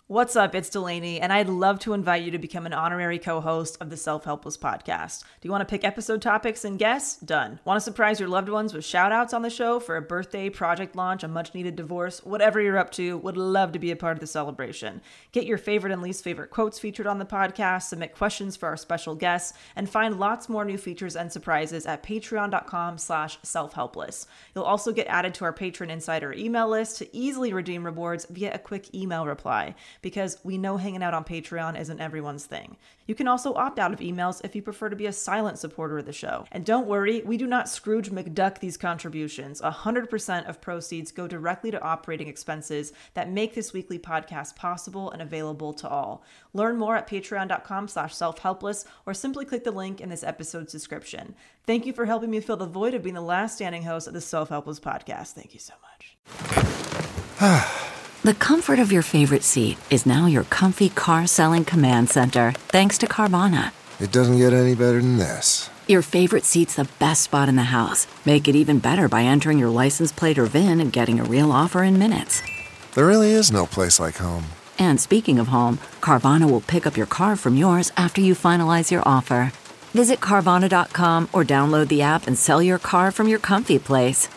What's up? It's Delaney, and I'd love to invite you to become an honorary co-host of the Self-Helpless podcast. Do you want to pick episode topics and guests? Done. Want to surprise your loved ones with shout-outs on the show for a birthday, project launch, a much-needed divorce? Whatever you're up to, would love to be a part of the celebration. Get your favorite and least favorite quotes featured on the podcast, submit questions for our special guests, and find lots more new features and surprises at patreon.com/selfhelpless. You'll also get added to our Patron Insider email list to easily redeem rewards via a quick email reply, because we know hanging out on Patreon isn't everyone's thing. You can also opt out of emails if you prefer to be a silent supporter of the show. And don't worry, we do not Scrooge McDuck these contributions. 100% of proceeds go directly to operating expenses that make this weekly podcast possible and available to all. Learn more at patreon.com/selfhelpless or simply click the link in this episode's description. Thank you for helping me fill the void of being the last standing host of the Self-Helpless podcast. Thank you so much. The comfort of your favorite seat is now your comfy car-selling command center, thanks to Carvana. It doesn't get any better than this. Your favorite seat's the best spot in the house. Make it even better by entering your license plate or VIN and getting a real offer in minutes. There really is no place like home. And speaking of home, Carvana will pick up your car from yours after you finalize your offer. Visit Carvana.com or download the app and sell your car from your comfy place.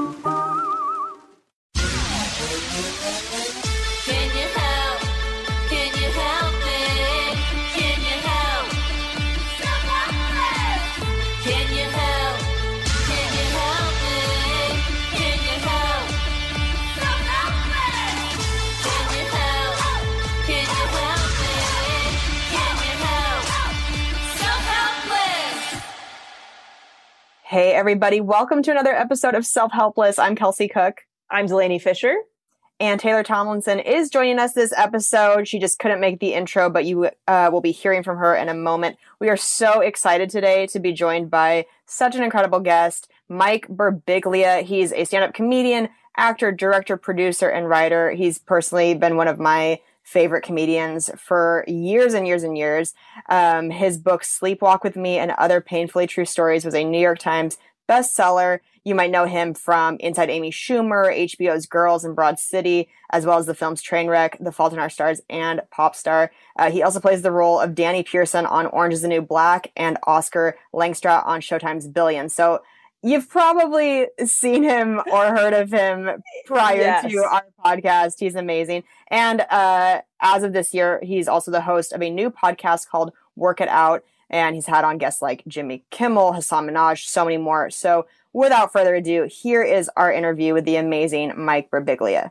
Hey, everybody. Welcome to another episode of Self-Helpless. I'm Kelsey Cook. I'm Delaney Fisher. And Taylor Tomlinson is joining us this episode. She just couldn't make the intro, but you will be hearing from her in a moment. We are so excited today to be joined by such an incredible guest, Mike Birbiglia. He's a stand-up comedian, actor, director, producer, and writer. He's personally been one of my favorite comedians for years and years and years. His book, Sleepwalk with Me and Other Painfully True Stories, was a New York Times bestseller. You might know him from Inside Amy Schumer, HBO's Girls and Broad City, as well as the films Trainwreck, The Fault in Our Stars, and Popstar. He also plays the role of Danny Pearson on Orange is the New Black and Oscar Langstroth on Showtime's Billions. So you've probably seen him or heard of him prior to our podcast. He's amazing. And as of this year, he's also the host of a new podcast called Work It Out. And he's had on guests like Jimmy Kimmel, Hassan Minaj, so many more. So without further ado, here is our interview with the amazing Mike Birbiglia.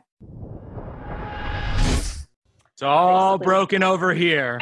It's all broken over here.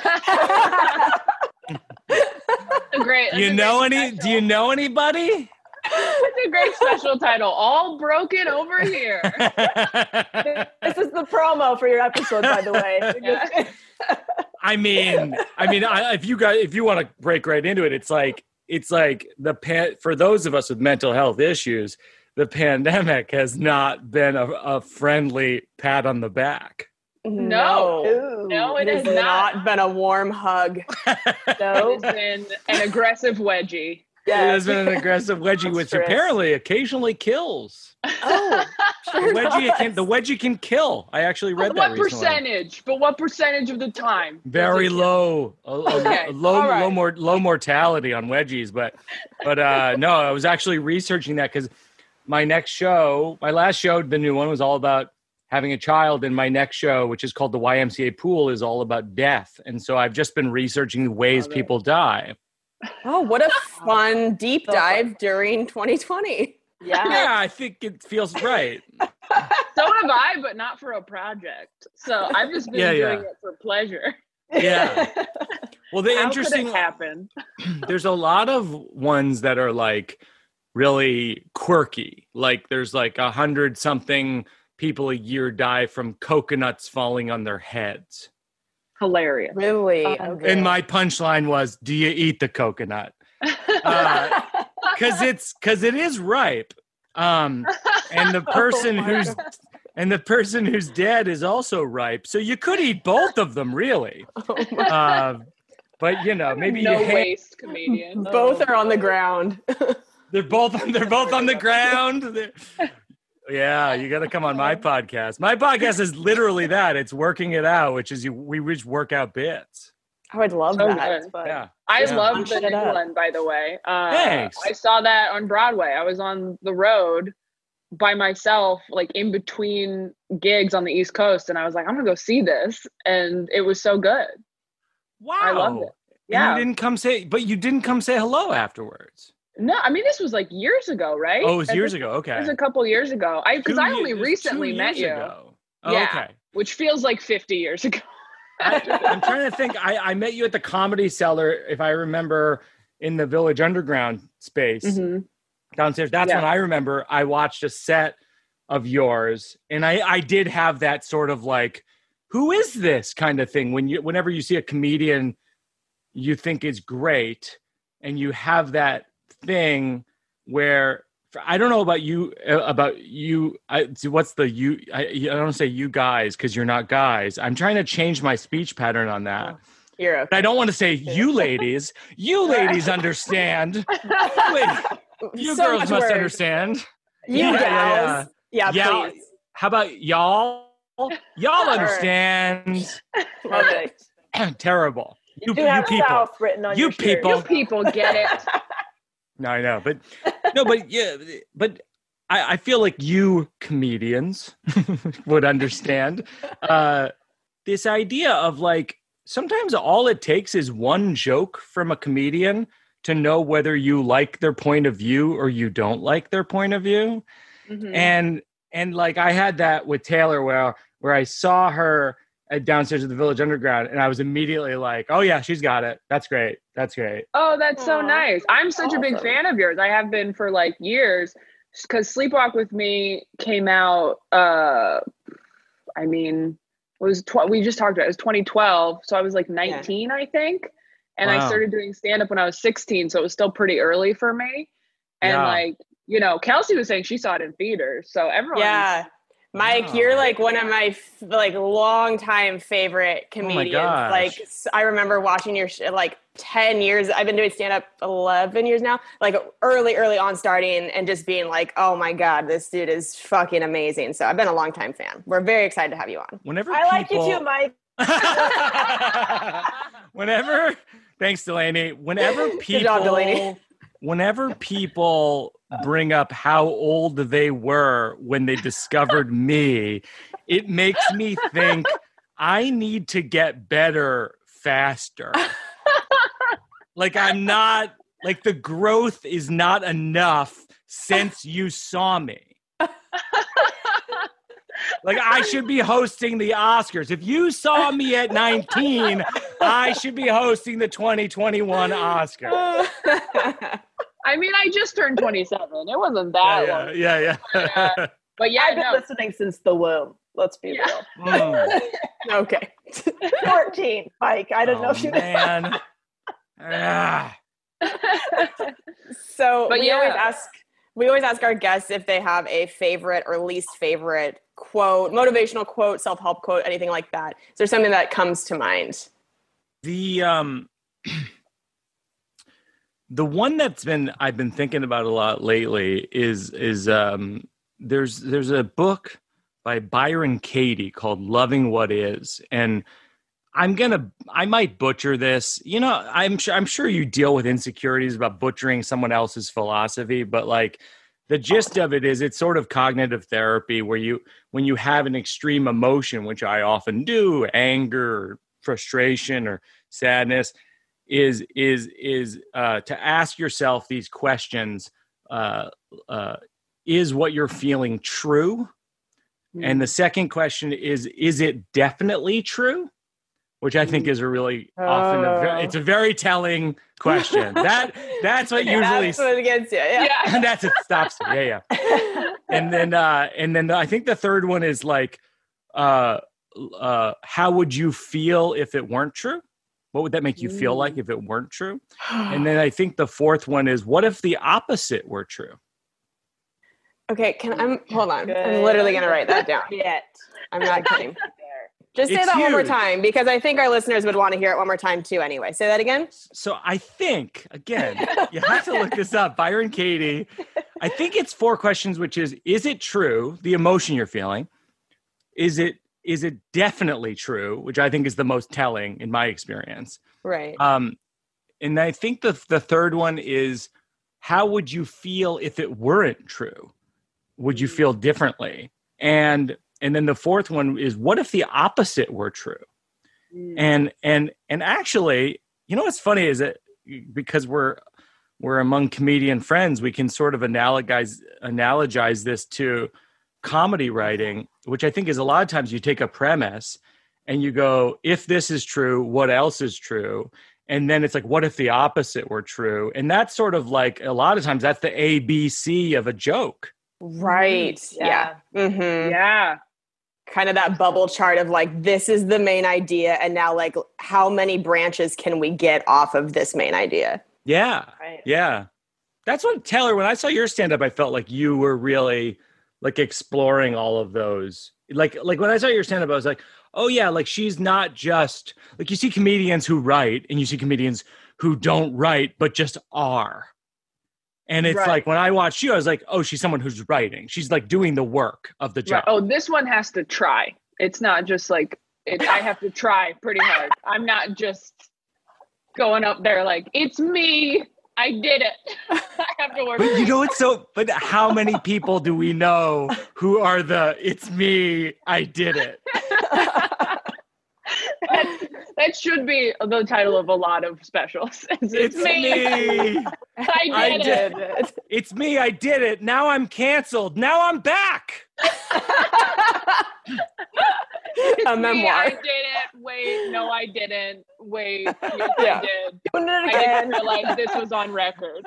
Great. Do you know anybody? It's a great special title. All broken over here. This is the promo for your episode, by the way. I mean, if you want to break right into it, it's like for those of us with mental health issues, the pandemic has not been a friendly pat on the back. No, it has not been a warm hug. No, it has been an aggressive wedgie. Yeah, it has been an aggressive wedgie, which apparently occasionally kills. Oh, sure. The wedgie can kill. I actually read that recently. What percentage of the time? Very low, Okay. low mortality on wedgies. But no, I was actually researching that because my last show, the new one, was all about having a child, and my next show, which is called the YMCA Pool, is all about death. And so I've just been researching the ways people die. Oh, what a fun deep dive during 2020. Yeah, I think it feels right. So have I, but not for a project. So I've just been doing it for pleasure. Yeah. Well, the How interesting could it happen. There's a lot of ones that are like really quirky. Like there's like 100 something people a year die from coconuts falling on their heads. Hilarious. Really? And my punchline was, do you eat the coconut? Because it is ripe. And the person who's dead is also ripe. So you could eat both of them, really. But maybe no waste comedian. Both are on the ground. They're both on the ground. Yeah, you got to come on my podcast. My podcast is literally that. It's working it out, which is we just work out bits. I would love So that. good. But Yeah. I Yeah. love the new one, by the way. Thanks. I saw that on Broadway. I was on the road by myself, like in between gigs on the East Coast, and I was like, I'm gonna go see this, and it was so good. Wow. I loved it. And Yeah. you didn't come say hello afterwards. No, I mean, this was like years ago, right? Oh, it was years ago. Okay. It was a couple years ago. Because I only recently met you. Oh, Yeah. okay. Which feels like 50 years ago. I'm trying to think. I met you at the Comedy Cellar, if I remember, in the Village Underground space downstairs. That's when I remember I watched a set of yours, and I did have that sort of like, who is this kind of thing? Whenever you see a comedian you think is great, and you have that thing where I don't know about you. What's the you? I don't say you guys because you're not guys. I'm trying to change my speech pattern on that. You're okay. I don't want to say you ladies. You ladies understand. You So girls much must word. understand. You gals. Yeah, Y'all- please. How about y'all? Y'all understand. Love it. Terrible. You do have people. South written on You your shirt. people. You people get it. No, I know, but yeah, but I feel like you comedians would understand this idea of like sometimes all it takes is one joke from a comedian to know whether you like their point of view or you don't like their point of view. And like I had that with Taylor where I saw her downstairs at the Village Underground, and I was immediately like, oh yeah, she's got it. That's great. That's great. Oh, that's so nice. I'm such a big Awesome. fan of yours. I have been for like years, because Sleepwalk with Me came out, we just talked about it. It was 2012. So I was like 19, I think. And I Wow. started doing stand-up when I was 16. So it was still pretty early for me. And Yeah. like, you know, Kelsey was saying she saw it in theaters. So everyone. Yeah. Mike, Wow. you're like one of my longtime favorite comedians. gosh. Like I remember watching your like 10 years. I've been doing stand up 11 years now. Like early on starting and just being like, "Oh my god, this dude is fucking amazing." So I've been a longtime fan. We're very excited to have you on. Whenever I like you too, Mike. Whenever, thanks, Delaney. Whenever Good job, Delaney. whenever people bring up how old they were when they discovered me, it makes me think I need to get better faster. Like I'm not, like the growth is not enough since you saw me. Like I should be hosting the Oscars. If you saw me at 19, I should be hosting the 2021 Oscars. I mean, I just turned 27. It wasn't that long. Yeah. But yeah, I've been no. listening since the womb. Let's be Yeah. real. Okay. 14, Mike. I don't know if you know. man. Ah. So But we always ask our guests if they have a favorite or least favorite quote, motivational quote, self-help quote, anything like that. Is there something that comes to mind? The one I've been thinking about a lot lately is there's a book by Byron Katie called Loving What Is, and I might butcher this. You know, I'm sure you deal with insecurities about butchering someone else's philosophy, but like the gist of it is it's sort of cognitive therapy where when you have an extreme emotion, which I often do, anger, or frustration, or sadness, is to ask yourself these questions. Is what you're feeling true? And the second question is it definitely true? Which I think is a really often it's a very telling question. That's what usually That's what gets you. Yeah. and that's it stops me. Yeah. And then I think the third one is like how would you feel if it weren't true? What would that make you feel like if it weren't true? And then I think the fourth one is what if the opposite were true? Okay, hold on. Good. I'm literally going to write that down. Yet. I'm not kidding. Just say It's that one more huge. time because I think our listeners would want to hear it one more time too anyway. Say that again. So I think, again, you have to look this up. Byron Katie, I think it's 4 questions, which is it true? The emotion you're feeling. Is it definitely true? Which I think is the most telling in my experience. Right. And I think the third one is, how would you feel if it weren't true? Would you feel differently? And then the fourth one is, what if the opposite were true? And actually, you know what's funny is that because we're among comedian friends, we can sort of analogize this to comedy writing, which I think is a lot of times you take a premise and you go, if this is true, what else is true? And then it's like, what if the opposite were true? And that's sort of like, a lot of times that's the ABC of a joke. Right. Yeah. Mm-hmm. Yeah. Kind of that bubble chart of like, this is the main idea. And now like, how many branches can we get off of this main idea? Yeah. Right. Yeah. That's what, Taylor, when I saw your stand-up, I felt like you were really like exploring all of those. Like when I saw your stand-up, I was like, oh yeah, like she's not just, like you see comedians who write and you see comedians who don't write, but just are. And it's Right. like, when I watched you, I was like, oh, she's someone who's writing. She's like doing the work of the job. Right. Oh, this one has to try. It's not just like, I have to try pretty hard. I'm not just going up there like, it's me. I did it. I have to work. But you know, but how many people do we know who are it's me, I did it? That should be the title of a lot of specials. It's me. I did it. It's me, I did it. Now I'm canceled. Now I'm back. A memoir. I did it. Wait, no, I didn't. Wait, yes, Yeah. I did. Doing it I again. didn't realize this was on record.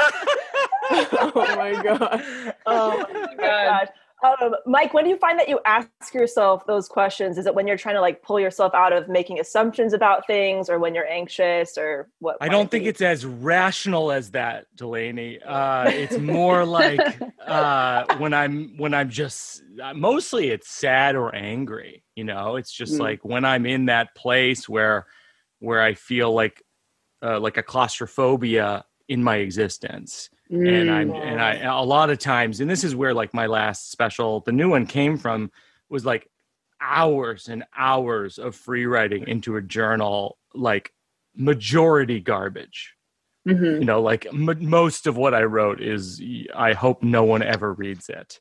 Oh my God. Oh my gosh. Mike, when do you find that you ask yourself those questions? Is it when you're trying to like pull yourself out of making assumptions about things, or when you're anxious, or what? I don't think it's as rational as that, Delaney. It's more like when I'm just, mostly it's sad or angry. You know, it's just like when I'm in that place where I feel like a claustrophobia in my existence. And I a lot of times, and this is where like my last special, the new one, came from, was like hours and hours of free writing into a journal, like majority garbage. Mm-hmm. You know, like most of what I wrote is, I hope no one ever reads it.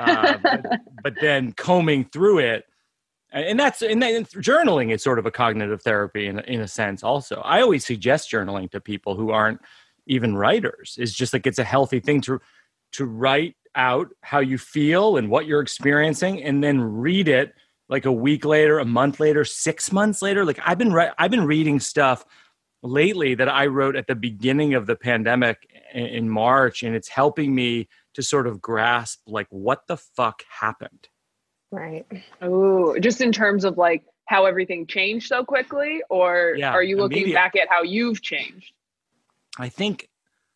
But then combing through it, and then journaling is sort of a cognitive therapy in a sense. Also, I always suggest journaling to people who aren't even writers. Is just like, it's a healthy thing to write out how you feel and what you're experiencing, and then read it like a week later, a month later, 6 months later. Like I've been reading stuff lately that I wrote at the beginning of the pandemic in March, and it's helping me to sort of grasp like what the fuck happened. Right. Oh, just in terms of like how everything changed so quickly, or are you looking back at how you've changed? I think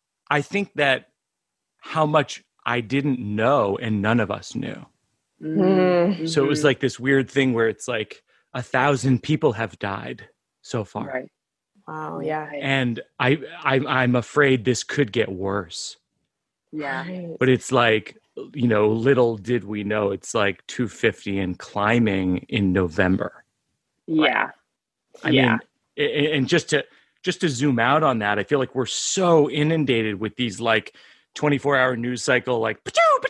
that how much I didn't know and none of us knew. Mm-hmm. So it was like this weird thing where it's like 1,000 people have died so far. Right. Wow. Yeah. And I'm afraid this could get worse. Yeah. Right. But it's like, you know, little did we know it's like 250 and climbing in November. Yeah. I mean, and just to zoom out on that, I feel like we're so inundated with these like 24-hour news cycle, like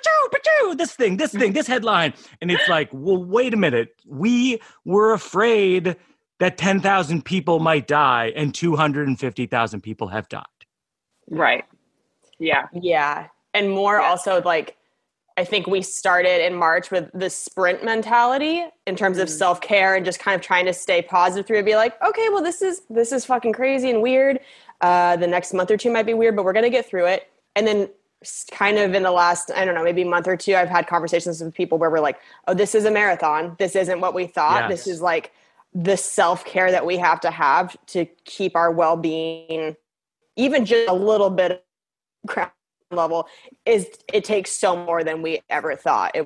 this thing, this headline. And it's like, well, wait a minute. We were afraid that 10,000 people might die and 250,000 people have died. Right. Yeah. Yeah. And more also like, I think we started in March with the sprint mentality in terms of self-care and just kind of trying to stay positive through it. Be like, okay, well, this is fucking crazy and weird. The next month or two might be weird, but we're going to get through it. And then kind of in the last, I don't know, maybe month or two, I've had conversations with people where we're like, oh, this is a marathon. This isn't what we thought. Yes. This is like the self-care that we have to keep our well-being, even just a little bit of level, it takes so more than we ever thought. It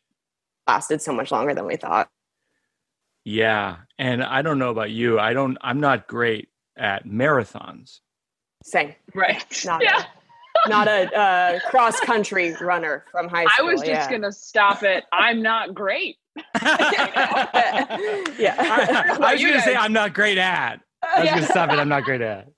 lasted so much longer than we thought. Yeah. And I don't know about you. I'm not great at marathons. Same. Right. Not yeah. not a cross country runner from high school. I was just gonna stop it. I'm not great. Yeah. I was gonna say I'm not great at. I was gonna stop it. I'm not great at.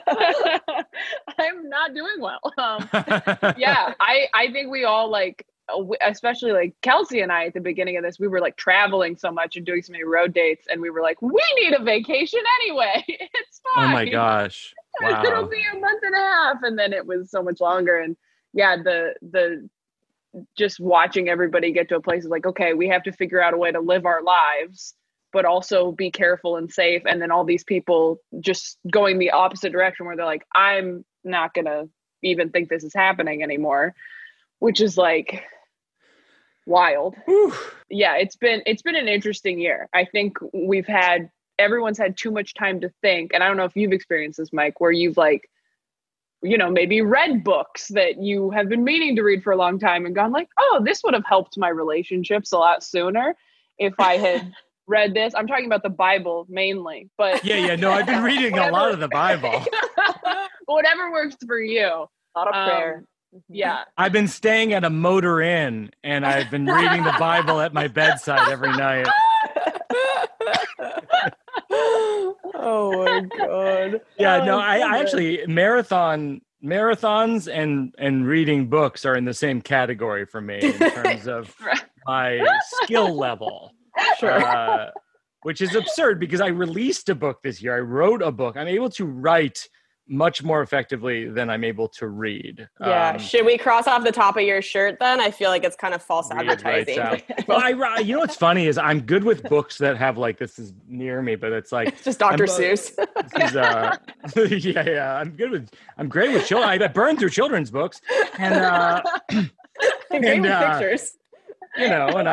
I'm not doing well. Yeah, I think we all like, especially like Kelsey and I at the beginning of this, we were like traveling so much and doing so many road dates, and we were like, we need a vacation anyway. It's fine. Oh my gosh. Wow. It'll be a month and a half, and then it was so much longer. And yeah, the just watching everybody get to a place is like, okay, we have to figure out a way to live our lives, but also be careful and safe. And then all these people just going the opposite direction where they're like, I'm not going to even think this is happening anymore, which is like wild. Whew. Yeah, it's been an interesting year. I think everyone's had too much time to think. And I don't know if you've experienced this, Mike, where you've like, you know, maybe read books that you have been meaning to read for a long time and gone like, oh, this would have helped my relationships a lot sooner if I had read this. I'm talking about the Bible mainly, but Yeah. No, I've been reading a lot of the Bible. Whatever works for you. A lot of prayer. Yeah. I've been staying at a motor inn, and I've been reading the Bible at my bedside every night. Oh my God. Yeah, no, I actually marathons and reading books are in the same category for me in terms of my skill level. Sure. Which is absurd because I released a book this year. I wrote a book. I'm able to write much more effectively than I'm able to read. Yeah. Should we cross off the top of your shirt then? I feel like it's kind of false advertising. Well, you know what's funny is I'm good with books that have like, this is near me, but it's like it's just Dr. Seuss. I'm great with children. I burn through children's books and pictures. You know, and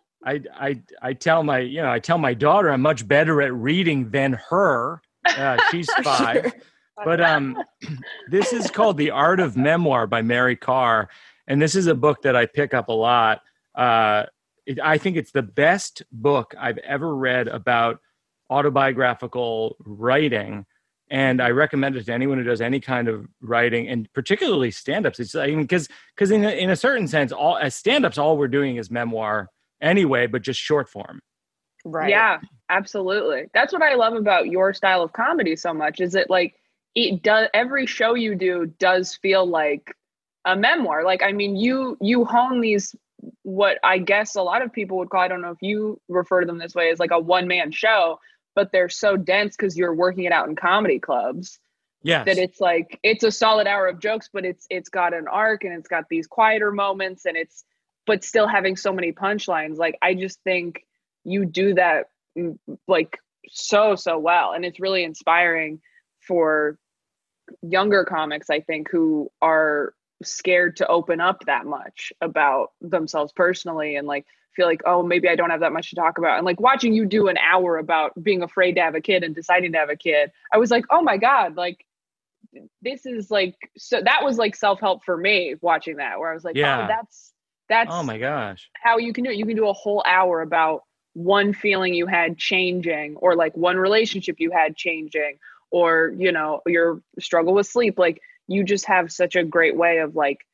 I tell my daughter I'm much better at reading than her. She's 5. Sure. But this is called The Art of Memoir by Mary Karr. And this is a book that I pick up a lot. I think it's the best book I've ever read about autobiographical writing. And I recommend it to anyone who does any kind of writing, and particularly stand-ups. It's because in a certain sense, as stand-ups, all we're doing is memoir anyway, but just short form. Right. Yeah, absolutely. That's what I love about your style of comedy so much, is it like, it does, every show you do does feel like a memoir. Like, I mean, you hone these, what I guess a lot of people would call, I don't know if you refer to them this way, as like a one-man show, but they're so dense because you're working it out in comedy clubs. Yes. That it's like, it's a solid hour of jokes, but it's got an arc and it's got these quieter moments, and but still having so many punchlines. Like, I just think you do that like so well. And it's really inspiring for younger comics, I think, who are scared to open up that much about themselves personally, and like feel like, oh, maybe I don't have that much to talk about. And like watching you do an hour about being afraid to have a kid and deciding to have a kid, I was like, oh my God, like this is like, so that was like self-help for me watching that, where I was like, yeah. Oh, that's oh my gosh, how you can do it. You can do a whole hour about one feeling you had changing, or like one relationship you had changing, or, you know, your struggle with sleep. Like, you just have such a great way of like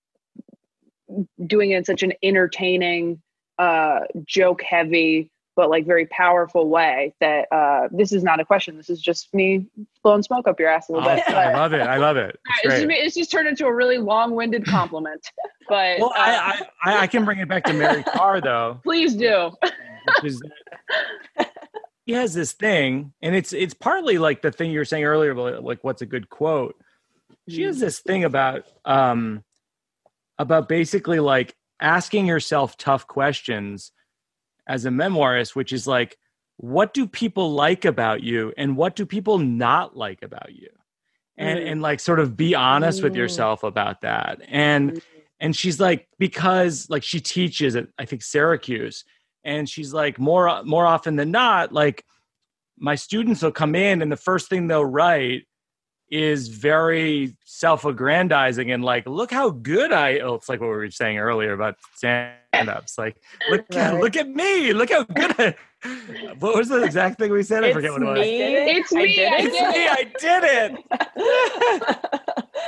doing it in such an entertaining, joke heavy, but like very powerful way that this is not a question. This is just me blowing smoke up your ass a little bit. I love it. It's just turned into a really long-winded compliment. But well, I can bring it back to Mary Karr though. Please do. Which is he has this thing, and it's partly like the thing you were saying earlier, like what's a good quote. She has this thing about basically like asking yourself tough questions as a memoirist, which is like, what do people like about you, and what do people not like about you, and like sort of be honest with yourself about that. And she's like, because like she teaches at, I think, Syracuse. And she's like, more often than not, like my students will come in and the first thing they'll write is very self-aggrandizing and like, look how good it's like what we were saying earlier about stand-ups. Like, look at me, look how good what was the exact thing we said? I forget what it was. It's me. I did it.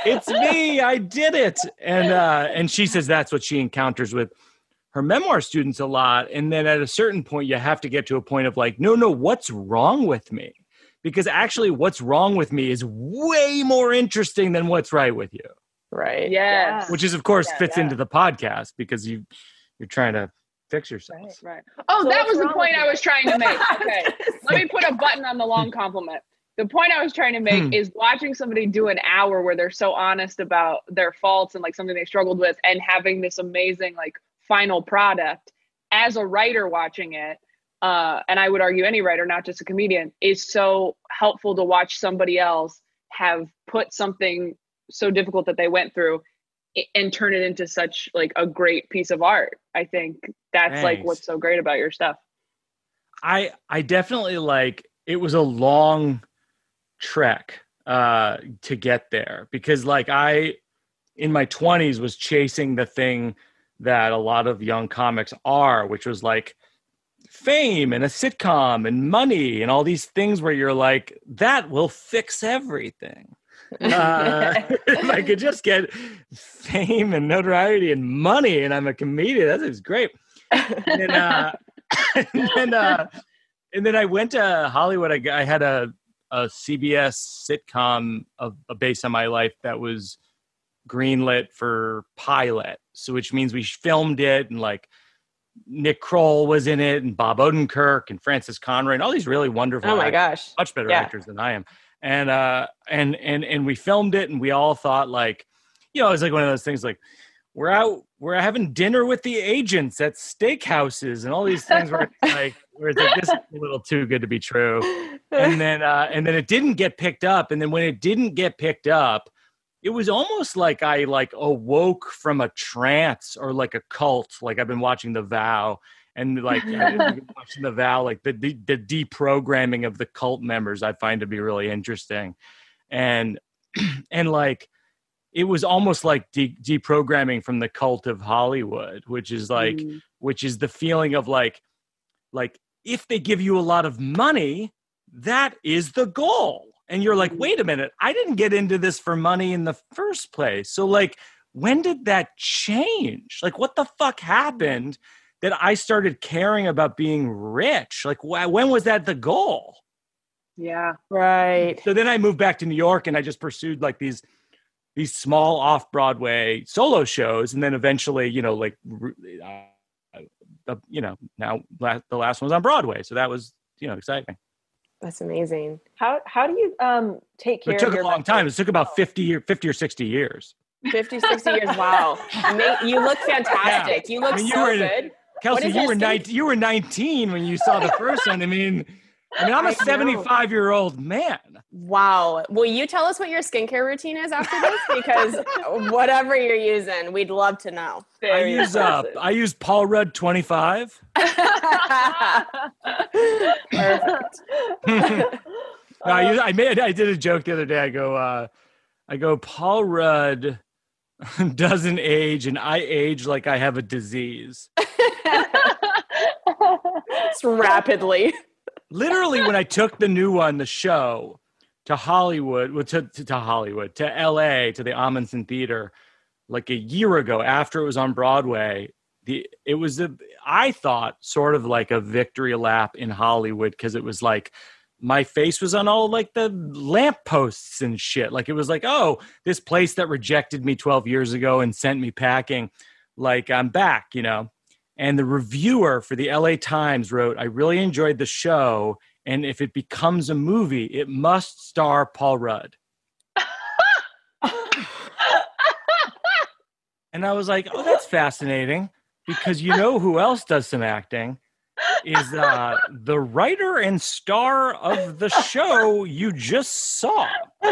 it's me. I did it. And she says that's what she encounters with her memoir students a lot. And then at a certain point, you have to get to a point of like, no, what's wrong with me? Because actually what's wrong with me is way more interesting than what's right with you. Right. Yes. Which is, of course, fits into the podcast because you're trying to fix yourself. Right. Oh, So that what's was the wrong point with I you? was trying to make. Okay. Let me put a button on the long compliment. The point I was trying to make is watching somebody do an hour where they're so honest about their faults and like something they struggled with and having this amazing like final product as a writer watching it. And I would argue any writer, not just a comedian, is so helpful to watch somebody else have put something so difficult that they went through and turn it into such like a great piece of art. I think that's like what's so great about your stuff. I definitely like, it was a long trek to get there because like I in my 20s was chasing the thing that a lot of young comics are, which was like fame and a sitcom and money and all these things where you're like, that will fix everything. If I could just get fame and notoriety and money and I'm a comedian, that's great. And then I went to Hollywood. I had a CBS sitcom based on my life that was greenlit for pilot. So which means we filmed it and like Nick Kroll was in it and Bob Odenkirk and Francis Conroy and all these really wonderful Oh my actors, gosh. much better actors than I am. And we filmed it and we all thought like, you know, it was like one of those things like we're having dinner with the agents at steakhouses and all these things where it's like this is a little too good to be true. And then it didn't get picked up. And then when it didn't get picked up, it was almost like I like awoke from a trance or like a cult. Like I've been watching The Vow and like I've been watching The Vow, like the deprogramming of the cult members I find to be really interesting. And like, it was almost like deprogramming from the cult of Hollywood, which is like, which is the feeling of like if they give you a lot of money, that is the goal. And you're like, wait a minute, I didn't get into this for money in the first place. So like, when did that change? Like, what the fuck happened that I started caring about being rich? Like, when was that the goal? Yeah. Right. So then I moved back to New York and I just pursued like these small off-Broadway solo shows. And then eventually, you know, like, you know, now the last one was on Broadway. So that was, you know, exciting. That's amazing. How do you take care of your... It took a long time. It took about 50 or 60 years. 50, 60 years. Wow. You look fantastic. Yeah. You look good. Kelsey, you were 19 when you saw the first one. I mean, I'm a 75-year-old man. Wow. Will you tell us what your skincare routine is after this? Because whatever you're using, we'd love to know. I use Paul Rudd 25. Perfect. I did a joke the other day. I go, Paul Rudd doesn't age, and I age like I have a disease. It's rapidly. Literally, when I took the new one, the show, to Hollywood, to LA, to the Amundsen Theater, like a year ago after it was on Broadway, I thought sort of like a victory lap in Hollywood because it was like my face was on all like the lampposts and shit. Like it was like, oh, this place that rejected me 12 years ago and sent me packing, like I'm back, you know. And the reviewer for the LA Times wrote, I really enjoyed the show. And if it becomes a movie, it must star Paul Rudd. And I was like, oh, that's fascinating. Because you know who else does some acting is the writer and star of the show you just saw.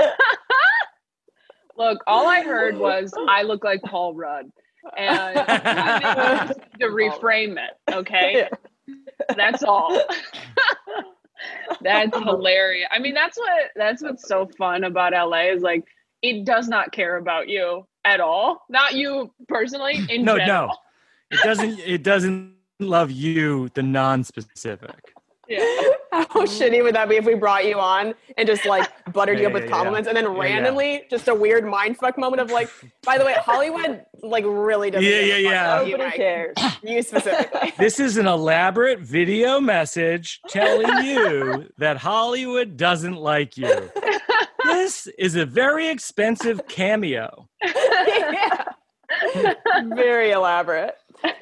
Look, all I heard was, I look like Paul Rudd. And I need to reframe it, okay? That's all. That's hilarious. I mean, that's what's so fun about LA is like it does not care about you at all. Not you personally, in general. No. It doesn't love you, the non-specific. Yeah. How shitty would that be if we brought you on and just like buttered you up with compliments and then randomly just a weird mindfuck moment of like, by the way, Hollywood like really doesn't. Nobody cares. You specifically. This is an elaborate video message telling you that Hollywood doesn't like you. This is a very expensive cameo. Yeah. Very elaborate.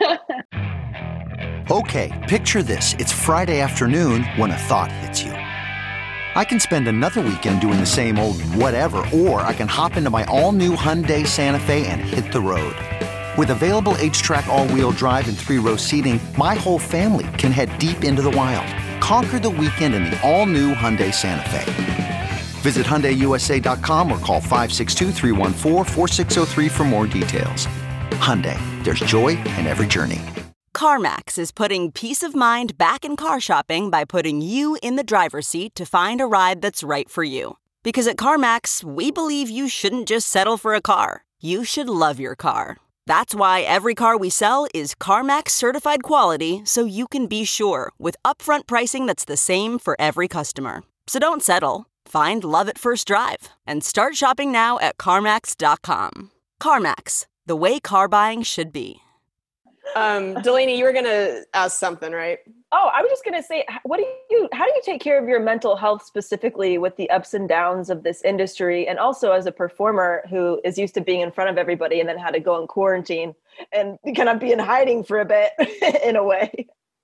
Okay, picture this. It's Friday afternoon when a thought hits you. I can spend another weekend doing the same old whatever, or I can hop into my all-new Hyundai Santa Fe and hit the road. With available H-Track all-wheel drive and 3-row seating, my whole family can head deep into the wild. Conquer the weekend in the all-new Hyundai Santa Fe. Visit HyundaiUSA.com or call 562-314-4603 for more details. Hyundai, there's joy in every journey. CarMax is putting peace of mind back in car shopping by putting you in the driver's seat to find a ride that's right for you. Because at CarMax, we believe you shouldn't just settle for a car. You should love your car. That's why every car we sell is CarMax certified quality, so you can be sure with upfront pricing that's the same for every customer. So don't settle. Find love at first drive and start shopping now at CarMax.com. CarMax, the way car buying should be. Delaney, you were gonna ask something, right? Oh, I was just gonna say, how do you take care of your mental health specifically with the ups and downs of this industry, and also as a performer who is used to being in front of everybody and then had to go in quarantine and kind of be in hiding for a bit in a way?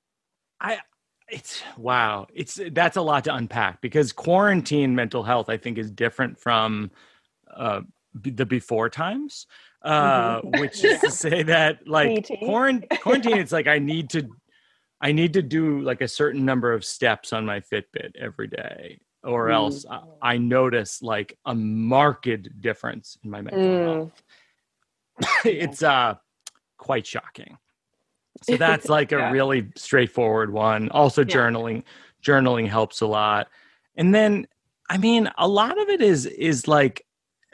That's a lot to unpack, because quarantine mental health, I think, is different from the before times. Which is to say that like quarantine, it's like I need to do like a certain number of steps on my Fitbit every day, or else I notice like a marked difference in my mental health. It's quite shocking. So that's like a really straightforward one. Also journaling helps a lot. And then, I mean, a lot of it is like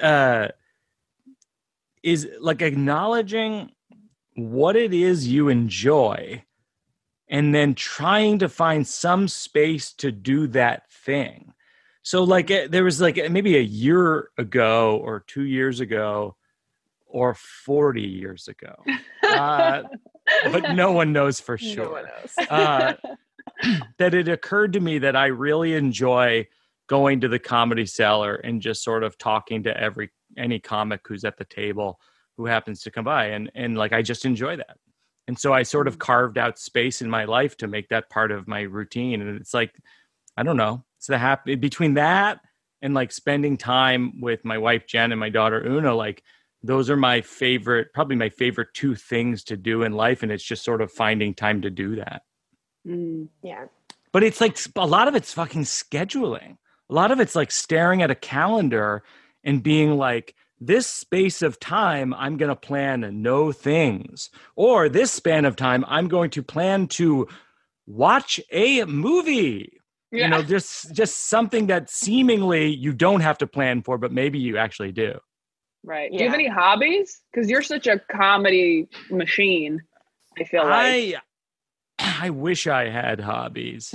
acknowledging what it is you enjoy and then trying to find some space to do that thing. So like there was like maybe a year ago or 2 years ago or 40 years ago, but no one knows for sure, no one knows. that it occurred to me that I really enjoy going to the Comedy Cellar and just sort of talking to any comic who's at the table who happens to come by, and like I just enjoy that. And so I sort of carved out space in my life to make that part of my routine. And it's like, I don't know, it's between that and like spending time with my wife Jen and my daughter Una, like those are probably my favorite two things to do in life, and it's just sort of finding time to do that. Yeah. But it's like a lot of it's fucking scheduling. A lot of it's like staring at a calendar and being like, this space of time, I'm going to plan no things. Or this span of time, I'm going to plan to watch a movie. Yeah. You know, just something that seemingly you don't have to plan for, but maybe you actually do. Right. Do you have any hobbies? Because you're such a comedy machine, I feel like. I wish I had hobbies.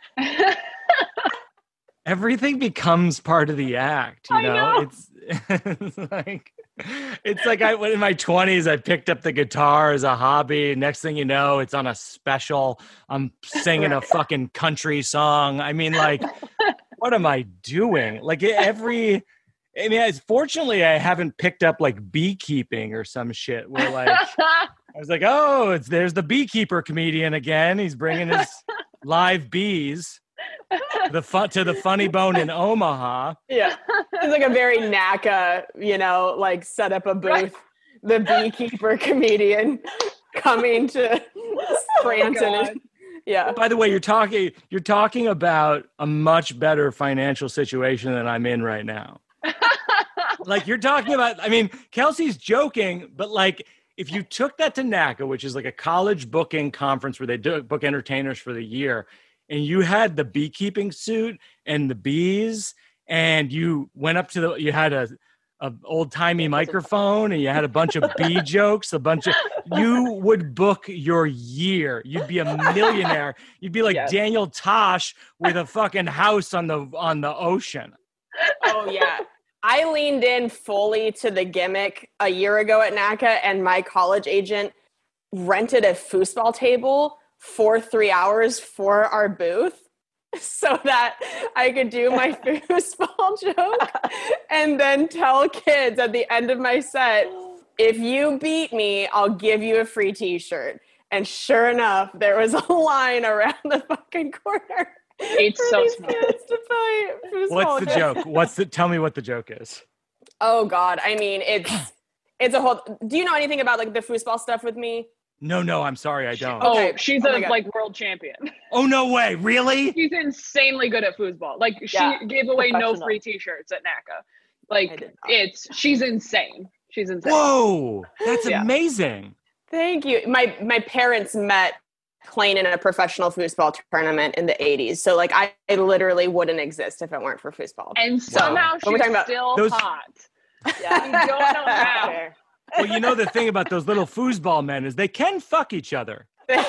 Everything becomes part of the act, you know? It's like in my 20s, I picked up the guitar as a hobby. Next thing you know, it's on a special. I'm singing a fucking country song. I mean, like, what am I doing? Like fortunately, I haven't picked up like beekeeping or some shit where like, I was like, oh, there's the beekeeper comedian again. He's bringing his live bees. To the Funny Bone in Omaha. Yeah. It's like a very NACA, like set up a booth. Right. The beekeeper comedian coming to Scranton. Yeah. By the way, you're talking about a much better financial situation than I'm in right now. Like you're talking about, I mean, Kelsey's joking, but like if you took that to NACA, which is like a college booking conference where they book entertainers for the year, and you had the beekeeping suit and the bees, and you went up to you had a old-timey microphone and you had a bunch of bee jokes, you would book your year. You'd be a millionaire. You'd be like Daniel Tosh with a fucking house on the ocean. Oh yeah. I leaned in fully to the gimmick a year ago at NACA, and my college agent rented a foosball table for 3 hours for our booth so that I could do my foosball joke and then tell kids at the end of my set, if you beat me, I'll give you a free t-shirt. And sure enough, there was a line around the fucking corner. It's so smart. What's the joke? Tell me what the joke is. Oh God. I mean, it's a whole, do you know anything about like the foosball stuff with me? No, I'm sorry, I don't. Okay. She's a world champion. Oh, no way. Really? She's insanely good at foosball. Like she gave away no free t-shirts at NACA. Like she's insane. She's insane. Whoa, that's amazing. Thank you. My parents met playing in a professional foosball tournament in the 80s. So like I literally wouldn't exist if it weren't for foosball. And somehow she's still hot. Yeah. You don't know how. Well, you know the thing about those little foosball men is they can fuck each other. That's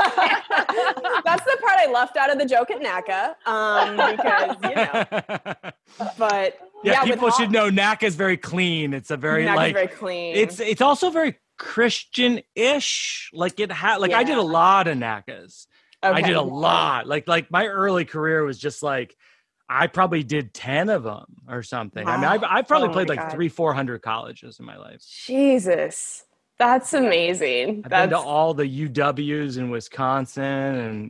the part I left out of the joke at NACA, because, you know. But yeah, people should know NACA is very clean. It's a very very clean. It's also very Christian-ish. Like I did a lot of NACAs. Okay. I did a lot. Like my early career was just like I probably did 10 of them or something. Wow. I mean, I probably played like 300-400 colleges in my life. Jesus. That's amazing. I've been to all the UWs in Wisconsin and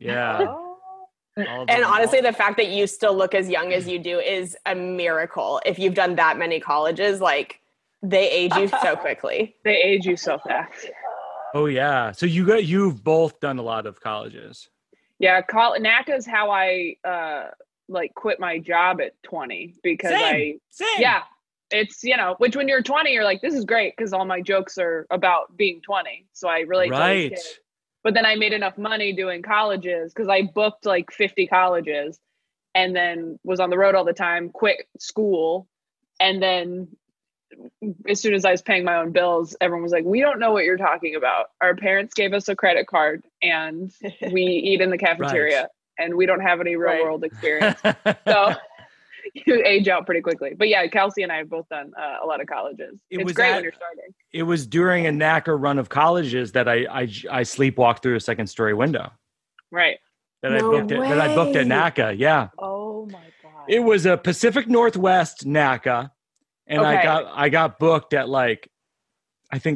And honestly, the fact that you still look as young as you do is a miracle. If you've done that many colleges, like they age you so quickly. They age you so fast. Oh yeah. So you've both done a lot of colleges. Yeah. NACA is how I quit my job at 20 because Same. It's, which when you're 20, you're like, this is great because all my jokes are about being 20. So I relate to those kids. But then I made enough money doing colleges because I booked like 50 colleges and then was on the road all the time, quit school. And then as soon as I was paying my own bills, everyone was like, we don't know what you're talking about. Our parents gave us a credit card and we eat in the cafeteria and we don't have any real world experience. So you age out pretty quickly. But yeah, Kelsey and I have both done a lot of colleges. It's great when you're starting. It was during a NACA run of colleges that I sleepwalked through a second story window. Right. That I booked at NACA. Yeah. Oh my God. It was a Pacific Northwest NACA. And I got booked at I think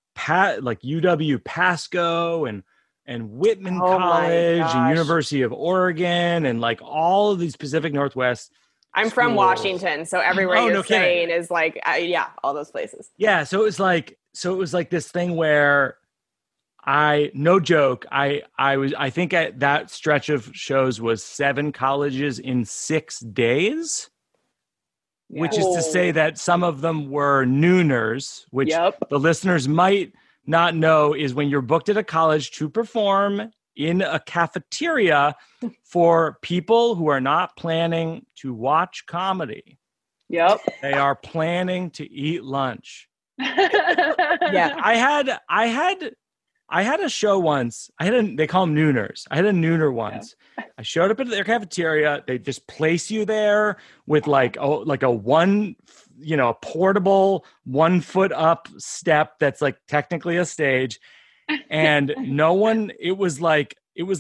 UW Pasco and Whitman College and University of Oregon and like all of these Pacific Northwest. I'm from Washington, so everywhere you're saying is like, all those places. Yeah, so it was like this thing where no joke, I think at that stretch of shows was 7 colleges in 6 days, which is to say that some of them were nooners, which the listeners might not know is when you're booked at a college to perform in a cafeteria for people who are not planning to watch comedy. Yep. They are planning to eat lunch. Yeah. I had a show once. They call them nooners. I had a nooner once. Yeah. I showed up at their cafeteria. They just place you there with a portable 1 foot up step that's like technically a stage. And it was like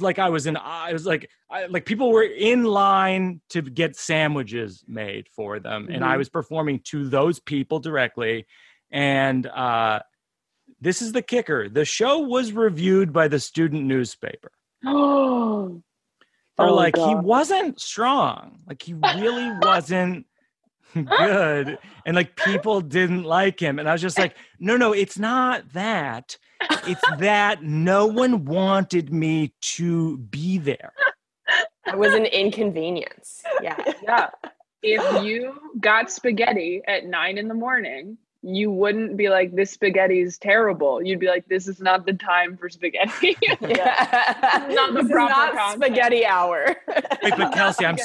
people were in line to get sandwiches made for them. Mm-hmm. And I was performing to those people directly. And this is the kicker. The show was reviewed by the student newspaper. Oh, They're he wasn't strong. Like he really wasn't good. And people didn't like him. And I was just like, no, it's not that. It's that no one wanted me to be there. It was an inconvenience. Yeah. Yeah. If you got spaghetti at 9 a.m, you wouldn't be like, this spaghetti is terrible. You'd be like, this is not the time for spaghetti. Not the proper content. Spaghetti hour. Wait, but Kelsey,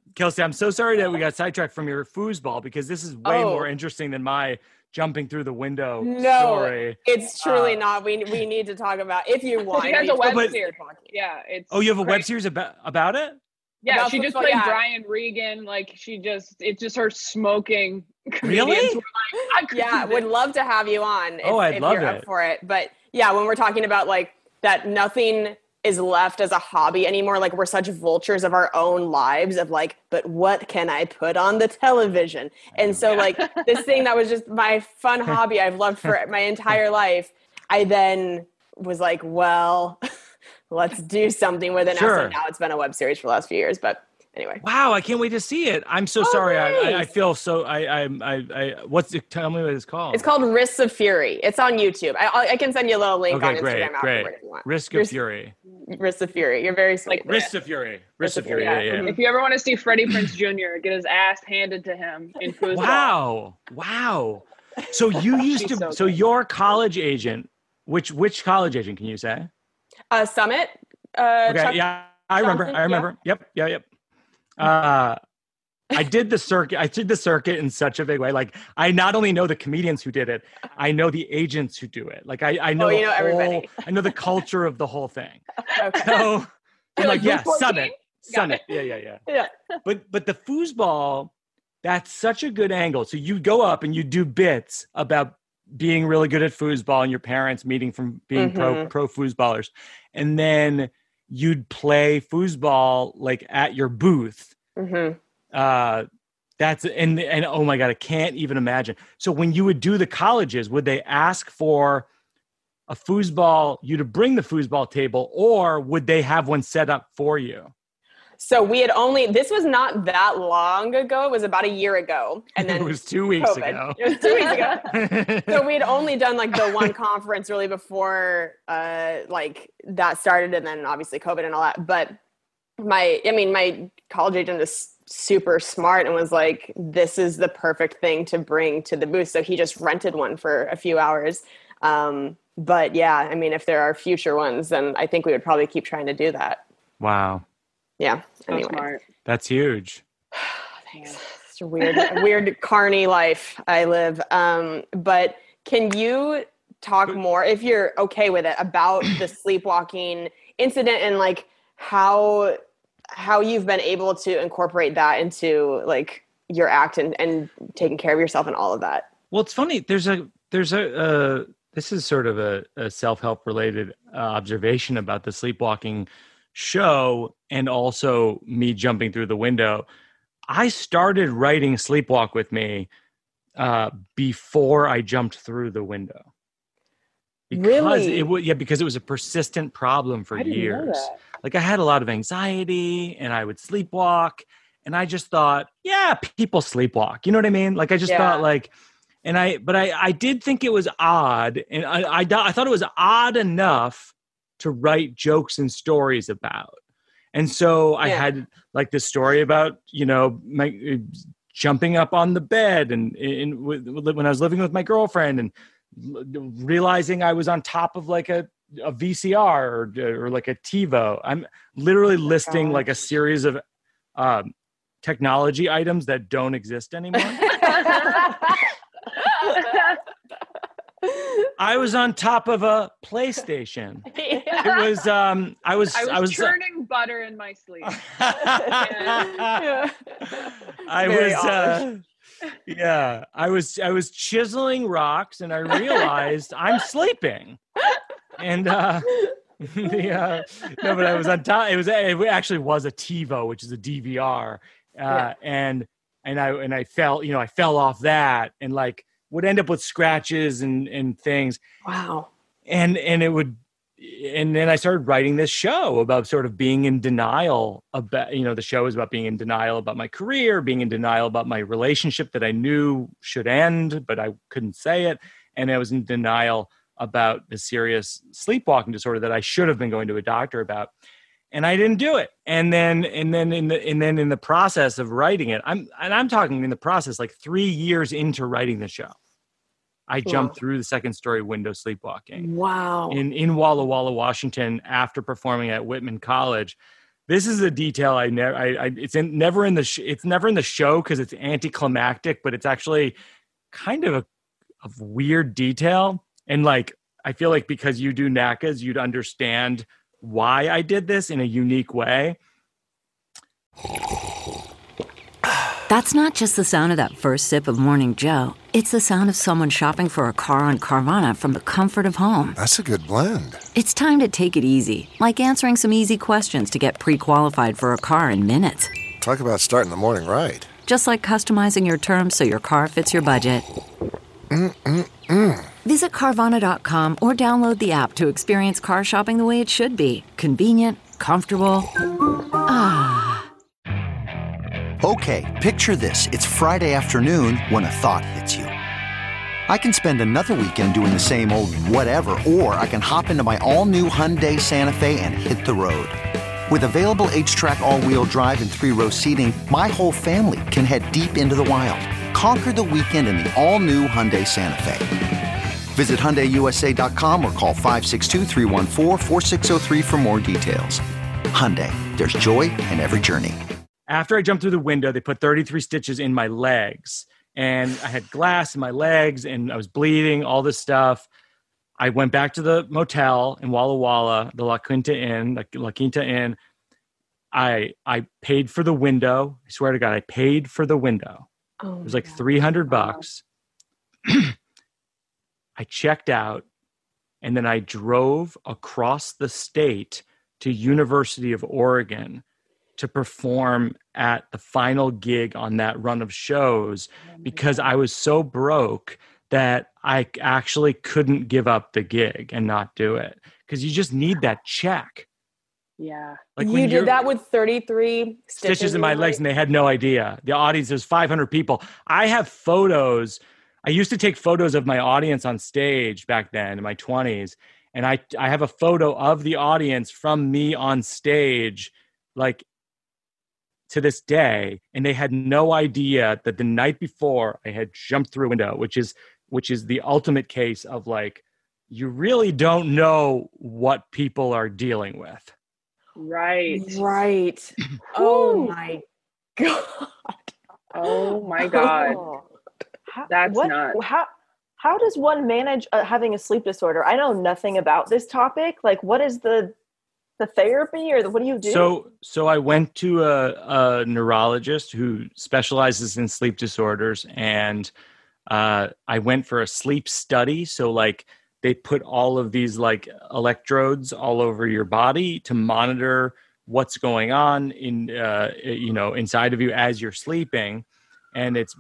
Kelsey, I'm so sorry that we got sidetracked from your foosball because this is way more interesting than my jumping through the window story. It's truly not. We need to talk about if you want. She has a web series. Yeah, it's. Oh, you have a web series about it? Yeah, about she just football, played Brian Regan. Like it's just her smoking. Really? Yeah, would love to have you on. I'd love you're it. Up for it. But yeah, when we're talking about like that, nothing is left as a hobby anymore. Like we're such vultures of our own lives of like, but what can I put on the television? And so like this thing that was just my fun hobby I've loved for my entire life. I then was like, well, let's do something with it. Sure. Now it's been a web series for the last few years, but anyway. Wow, I can't wait to see it. I'm so sorry. Nice. I feel so. Tell me what it's called. It's called Risks of Fury. It's on YouTube. I can send you a little link on Instagram afterward if you want. Risks of Fury. Risks of Fury. You're very sweet. Risks of Fury. Risks of Fury. Yeah. If you ever want to see Freddie Prinze Jr. get his ass handed to him in foosball. Wow. So you used to. So your college agent. Which college agent can you say? Summit. Okay. Yeah, I remember. Yeah. Yep. I did the circuit in such a big way. Like I not only know the comedians who did it, I know the agents who do it. Like I know, everybody. I know the culture of the whole thing. Okay. So I'm like, yeah, Summit. Yeah. But the foosball, that's such a good angle. So you go up and you do bits about being really good at foosball and your parents meeting from being pro foosballers. And then you'd play foosball like at your booth. That's and oh my God, I can't even imagine. So when you would do the colleges, would they ask for you to bring the foosball table, or would they have one set up for you? So this was not that long ago. It was about a year ago. And then it was 2 weeks COVID. ago. It was 2 weeks ago. So we had only done like the one conference really before like that started, and then obviously COVID and all that. But my college agent is super smart and was like, this is the perfect thing to bring to the booth. So he just rented one for a few hours. But yeah, I mean, if there are future ones, then I think we would probably keep trying to do that. Wow. Yeah. So anyway. smart. That's huge. Thanks. It's a weird carny life I live. But can you talk more, if you're okay with it, about the sleepwalking incident and like how you've been able to incorporate that into like your act and taking care of yourself and all of that? Well, it's funny. There's a this is sort of a self-help related observation about the sleepwalking show and also me jumping through the window. I started writing Sleepwalk with Me before I jumped through the window. Because it was a persistent problem for years. Like I had a lot of anxiety and I would sleepwalk, and I just thought, yeah, people sleepwalk. You know what I mean? Like I just thought like, but I did think it was odd, and I thought it was odd enough to write jokes and stories about. And so I had like this story about, my jumping up on the bed and when I was living with my girlfriend and realizing I was on top of like a VCR or like a TiVo. I'm literally listing like a series of technology items that don't exist anymore. I was on top of a PlayStation. It was I was churning butter in my sleep. I was chiseling rocks, and I realized I'm sleeping. And but I was on top. It actually was a TiVo, which is a DVR, and I fell. I fell off that, and like would end up with scratches and things. Wow. And then I started writing this show about sort of being in denial about, the show is about being in denial about my career, being in denial about my relationship that I knew should end, but I couldn't say it. And I was in denial about the serious sleepwalking disorder that I should have been going to a doctor about. And I didn't do it. And then in the process of writing it, I'm talking in the process, like 3 years into writing the show, I jumped through the second story window sleepwalking. Wow. In Walla Walla, Washington, after performing at Whitman College. This is a detail it's never in the show because it's anticlimactic, but it's actually kind of a weird detail. And like, I feel like because you do NACAs, you'd understand why I did this in a unique way. That's not just the sound of that first sip of Morning Joe. It's the sound of someone shopping for a car on Carvana from the comfort of home. That's a good blend. It's time to take it easy, like answering some easy questions to get pre-qualified for a car in minutes. Talk about starting the morning right. Just like customizing your terms so your car fits your budget. Visit Carvana.com or download the app to experience car shopping the way it should be. Convenient, comfortable. Okay, picture this. It's Friday afternoon when a thought hits you. I can spend another weekend doing the same old whatever, or I can hop into my all-new Hyundai Santa Fe and hit the road. With available H-Track all-wheel drive and 3-row seating, my whole family can head deep into the wild. Conquer the weekend in the all-new Hyundai Santa Fe. Visit HyundaiUSA.com or call 562-314-4603 for more details. Hyundai, there's joy in every journey. After I jumped through the window, they put 33 stitches in my legs. And I had glass in my legs and I was bleeding, all this stuff. I went back to the motel in Walla Walla, the La Quinta Inn. I paid for the window. I swear to God, I paid for the window. It was like $300. I checked out and then I drove across the state to University of Oregon to perform at the final gig on that run of shows because I was so broke that I actually couldn't give up the gig and not do it because you just need that check. Yeah. Like you did that with 33 stitches in my legs and they had no idea. The audience, there's 500 people. I have photos. I used to take photos of my audience on stage back then in my 20s. And I have a photo of the audience from me on stage, like to this day. And they had no idea that the night before I had jumped through a window, which is the ultimate case of like, you really don't know what people are dealing with. Right. Oh my God. Oh my God. That's nuts. How does one manage having a sleep disorder? I know nothing about this topic. Like, what is the therapy or what do you do? So I went to a neurologist who specializes in sleep disorders, and I went for a sleep study. So like they put all of these like electrodes all over your body to monitor what's going on in inside of you as you're sleeping, and it's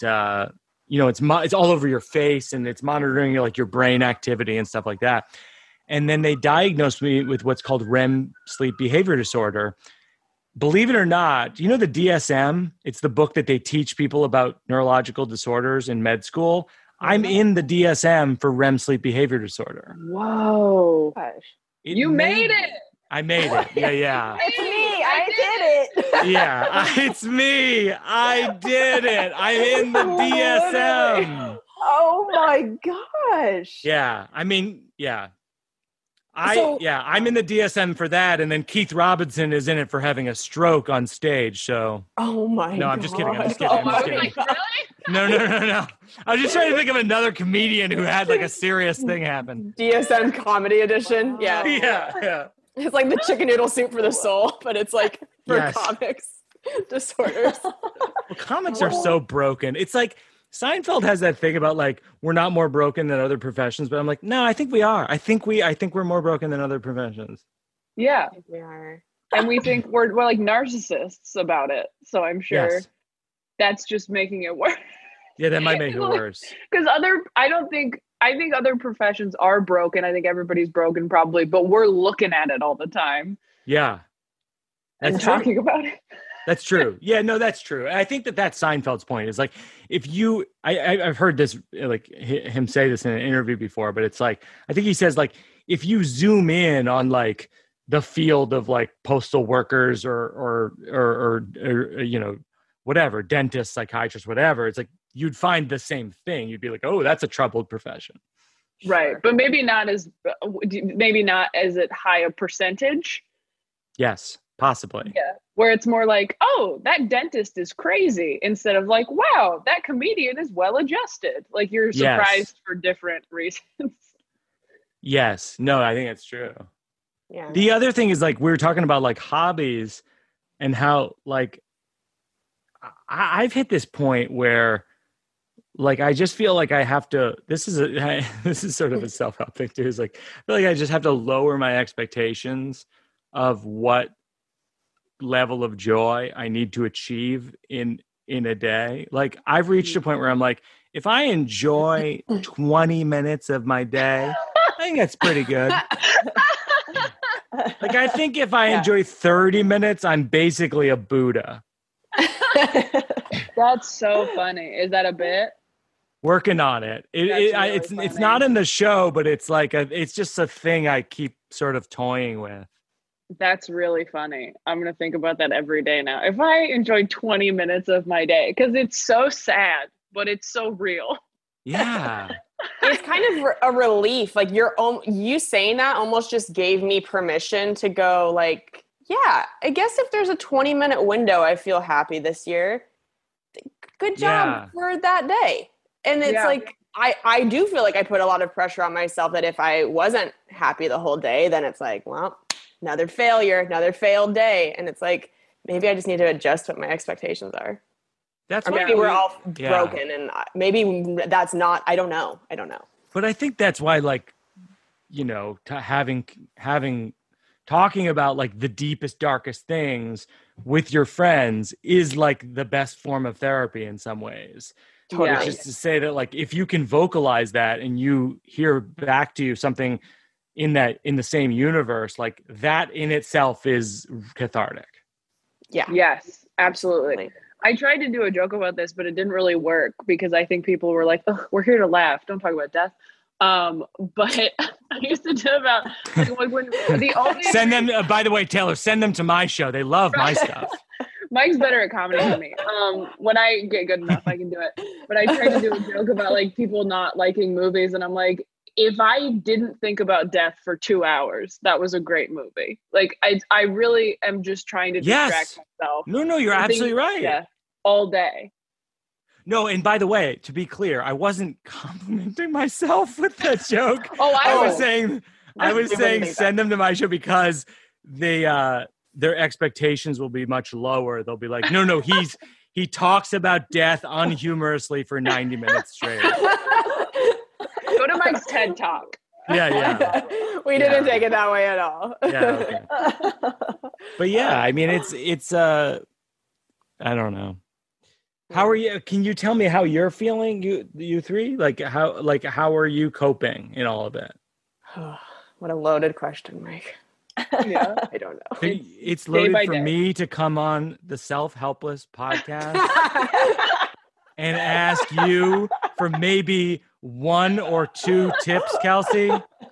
all over your face and it's monitoring like your brain activity and stuff like that. And then they diagnosed me with what's called REM sleep behavior disorder. Believe it or not, you know the DSM? It's the book that they teach people about neurological disorders in med school. I'm in the DSM for REM sleep behavior disorder. Whoa. Gosh. You made it. I made it. Yeah. It's me. I did it. Yeah, it's me. I did it. I'm in the DSM. Oh my gosh. Yeah. I mean, yeah. I'm in the DSM for that, and then Keith Robinson is in it for having a stroke on stage. So, oh my God. No, I'm just kidding. I'm just kidding. Really? No. I was just trying to think of another comedian who had like a serious thing happen. DSM comedy edition. Yeah. Yeah. It's like the chicken noodle soup for the soul, but it's like for comics disorders. Well, comics are so broken. It's like Seinfeld has that thing about like we're not more broken than other professions, but I'm like, no, I think we are. I think we're more broken than other professions. Yeah, we are, and we think we're like narcissists about it. So I'm sure that's just making it worse. Yeah, that might make it worse. Because I think other professions are broken. I think everybody's broken probably, but we're looking at it all the time. Yeah, and talking about it. That's true. Yeah, no, that's true. I think that's Seinfeld's point is like, if you, I've heard this, like him say this in an interview before, but it's like, I think he says like, if you zoom in on like the field of like postal workers or whatever, dentists, psychiatrists, whatever, it's like, you'd find the same thing. You'd be like, oh, that's a troubled profession. Right. Sure. But maybe not as at high a percentage. Yes. possibly. Yeah. Where it's more like, oh, that dentist is crazy, instead of like, wow, that comedian is well adjusted. Like you're surprised for different reasons. Yes. No, I think it's true. Yeah. The other thing is like we were talking about like hobbies and how like I've hit this point where like I just feel like I have to. This is sort of a self-help thing too. Is like I feel like I just have to lower my expectations of what level of joy I need to achieve in a day. Like I've reached a point where I'm like, if I enjoy 20 minutes of my day, I think that's pretty good. Like I think if I enjoy 30 minutes, I'm basically a Buddha. That's so funny. Is that a bit? Working on it. It's not in the show, but it's like it's just a thing I keep sort of toying with. That's really funny. I'm going to think about that every day now. If I enjoy 20 minutes of my day, because it's so sad, but it's so real. Yeah. It's kind of a relief. Like you saying that almost just gave me permission to go like, yeah, I guess if there's a 20-minute window, I feel happy this year. Good job for that day. And it's like, I do feel like I put a lot of pressure on myself that if I wasn't happy the whole day, then it's like, well, another failure, another failed day. And it's like, maybe I just need to adjust what my expectations are. That's or maybe we're all broken and maybe that's not, I don't know. But I think that's why, like, you know, talking about like the deepest, darkest things with your friends is like the best form of therapy in some ways. Totally. It's just to say that like, if you can vocalize that and you hear back to you something in the same universe, like that in itself is cathartic. Yeah. Yes, absolutely. I tried to do a joke about this, but it didn't really work because I think people were like, "Oh, we're here to laugh. Don't talk about death." But I used to do about like when the only send them. By the way, Taylor, send them to my show. They love my stuff. Mike's better at comedy than me. When I get good enough, I can do it. But I tried to do a joke about like people not liking movies, and I'm like, if I didn't think about death for 2 hours, that was a great movie. Like I really am just trying to distract myself. No, you're absolutely right. Yeah, all day. No, and by the way, to be clear, I wasn't complimenting myself with that joke. I was saying send them to my show because their expectations will be much lower. They'll be like, no, he talks about death unhumorously for 90 minutes straight. Go to Mike's TED Talk. Yeah. We didn't take it that way at all. Yeah, okay. But yeah, I mean, it's I don't know. How are you? Can you tell me how you're feeling, you three? Like how are you coping in all of it? What a loaded question, Mike. Yeah. I don't know. It's loaded for me to come on the Self-Helpless podcast and ask you for maybe 1 or 2 tips, Kelsey.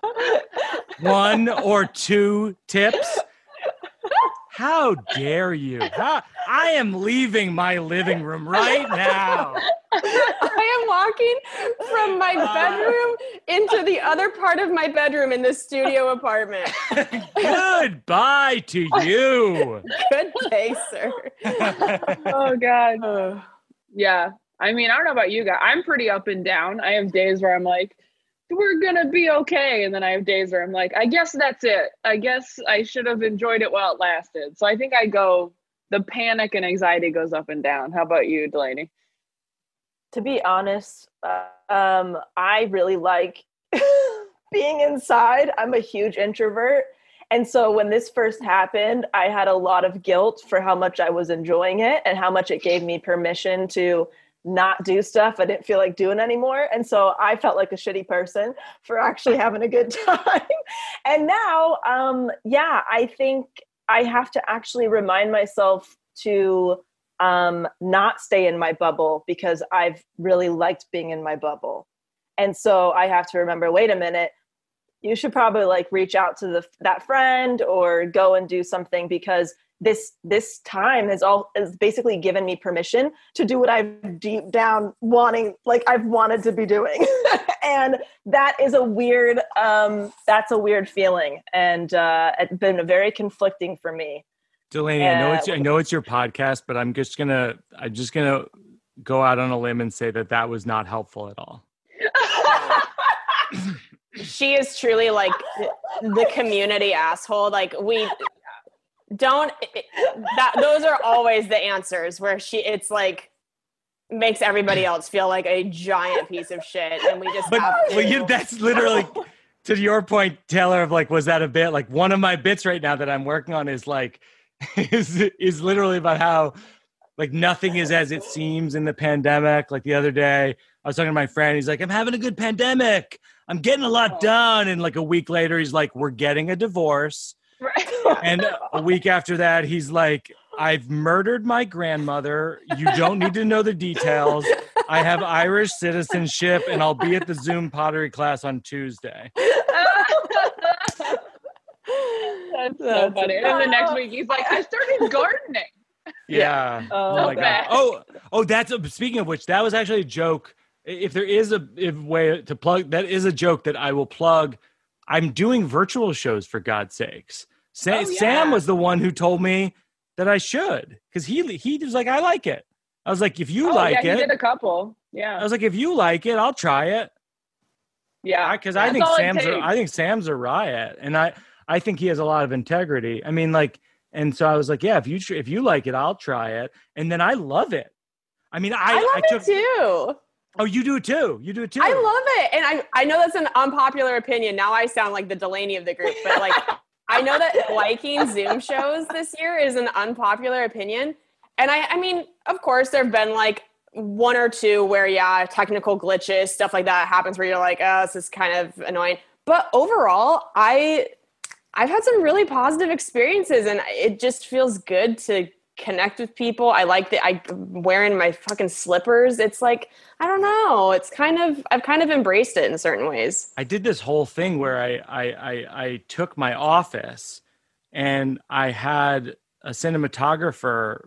1 or 2 tips. How dare you? I am leaving my living room right now. I am walking from my bedroom into the other part of my bedroom in the studio apartment. Goodbye to you. Good day, sir. Oh, God. Yeah. I mean, I don't know about you guys. I'm pretty up and down. I have days where I'm like, we're going to be okay. And then I have days where I'm like, I guess that's it. I guess I should have enjoyed it while it lasted. So I think the panic and anxiety goes up and down. How about you, Delaney? To be honest, I really like being inside. I'm a huge introvert. And so when this first happened, I had a lot of guilt for how much I was enjoying it and how much it gave me permission to not do stuff I didn't feel like doing anymore. And so I felt like a shitty person for actually having a good time. And now, I think I have to actually remind myself to not stay in my bubble because I've really liked being in my bubble. And so I have to remember, wait a minute, you should probably like reach out to that friend or go and do something because this time has basically given me permission to do what I've deep down I've wanted to be doing. And that is a weird, that's a weird feeling. And it's been very conflicting for me Delaney, I know it's your podcast, but I'm just gonna go out on a limb and say that was not helpful at all. She is truly like the community asshole. Like we don't those are always the answers where it's like makes everybody else feel like a giant piece of shit, and we just that's literally to your point, Taylor, of like, was that a bit? Like one of my bits right now that I'm working on is like is literally about how like nothing is as it seems in the pandemic. Like the other day I was talking to my friend, he's like, I'm having a good pandemic, I'm getting a lot done, and like a week later he's like, we're getting a divorce. Right. And a week after that, he's like, I've murdered my grandmother. You don't need to know the details. I have Irish citizenship, and I'll be at the Zoom pottery class on Tuesday. That's so funny. And then the next week, he's like, I started gardening. Yeah. Oh my God. Oh, speaking of which, that was actually a joke. If there is a way to plug, that is a joke that I will plug. I'm doing virtual shows, for God's sakes. Sam was the one who told me that I should, because he was like, I like it. I was like, if you like it, he did a couple. Yeah. I was like, if you like it, I'll try it. Yeah, because I think Sam's a riot, and I think he has a lot of integrity. I mean, like, and so I was like, yeah, if you like it, I'll try it, and then I love it. I mean, I love it too. Oh, you do it too. You do it too. I love it, and I know that's an unpopular opinion. Now I sound like the Delaney of the group, but like. I know that liking Zoom shows this year is an unpopular opinion. And I mean, of course, there have been like one or two where, technical glitches, stuff like that happens where you're like, oh, this is kind of annoying. But overall, I've had some really positive experiences, and it just feels good to connect with people. I like that I'm wearing my fucking slippers. It's like, I don't know. I've kind of embraced it in certain ways. I did this whole thing where I took my office and I had a cinematographer